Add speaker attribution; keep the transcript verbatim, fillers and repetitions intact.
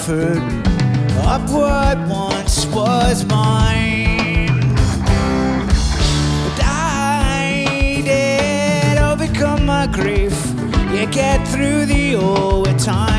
Speaker 1: offered up what once was mine. But I did overcome my grief, yeah, get through the overtime.